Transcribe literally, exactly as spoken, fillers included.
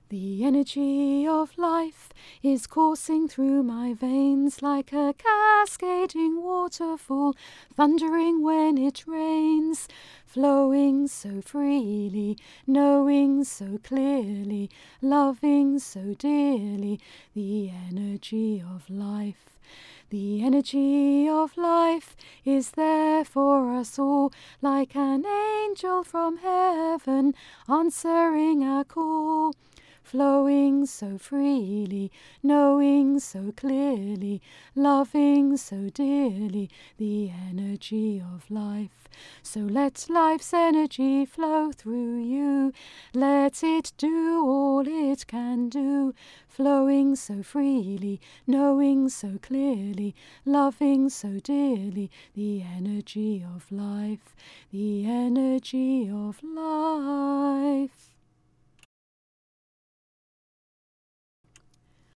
The energy of life is coursing through my veins like a cascading waterfall, thundering when it rains, flowing so freely, knowing so clearly, loving so dearly. The energy of life. The energy of life is there for us all, like an angel from heaven answering our call. Flowing so freely, knowing so clearly, loving so dearly, the energy of life. So let life's energy flow through you. Let it do all it can do. Flowing so freely, knowing so clearly, loving so dearly, the energy of life, the energy of life.